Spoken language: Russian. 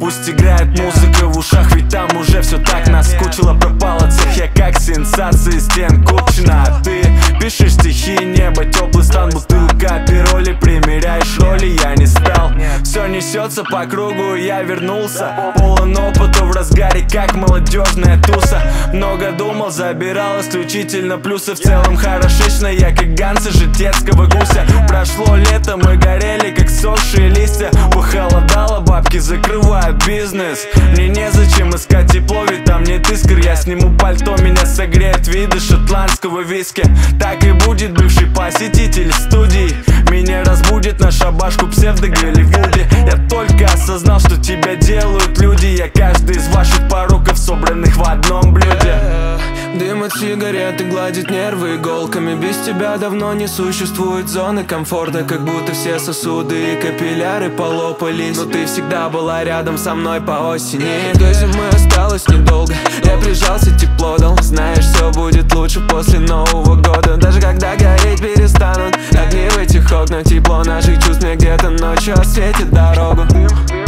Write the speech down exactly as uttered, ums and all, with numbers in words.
Пусть играет музыка в ушах, ведь там уже все так наскучило. Пропала цех, я как сенсация стен Купчино. А ты пишешь стихи, небо, теплый стан, бутылка, пироли, примеряешь роли, я не стал. Все несется по кругу, я вернулся, полон опыта в разгаре, как молодежная туса. Много думал, забирал исключительно плюсы. В целом хорошечно, я как Ганса житецкого гуся. Прошло лето, мы горели, как сохшие листья. Похолодало, бабки закрывают бизнес. Мне незачем искать тепло, ведь там нет искр. Я сниму пальто, меня согреет виды шотландского виски. Так и будет бывший посетитель студии. Меня разбудит на шабашку псевдо-Голливуде. Я только осознал, что тебя делают люди. Я каждый из ваших пороков, собранных в одном блюде. Дым от сигареты гладит нервы иголками. Без тебя давно не существует зоны комфорта. Как будто все сосуды и капилляры полопались. Но ты всегда была рядом со мной по осени. До зимы осталось недолго, я прижался, тепло дал. Знаешь, все будет лучше после Нового года. Даже когда гореть перестанут огни в этих окнах, тепло наших чувств мне где-то ночью осветит дорогу.